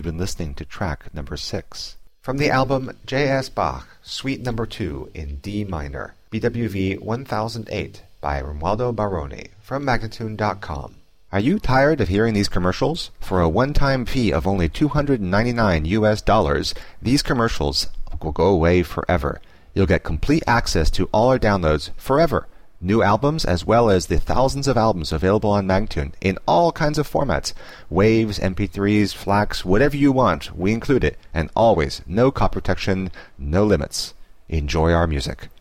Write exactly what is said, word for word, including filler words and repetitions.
you've been listening to track number six. From the album J S. Bach, Suite number two in D minor, B W V one thousand eight by Romualdo Baroni, from Magnatune dot com. Are you tired of hearing these commercials? For a one-time fee of only two hundred ninety-nine U S dollars, these commercials will go away forever. You'll get complete access to all our downloads forever. New albums, as well as the thousands of albums available on Magnatune in all kinds of formats. Waves, M P threes, FLACs, whatever you want, we include it. And always, no copy protection, no limits. Enjoy our music.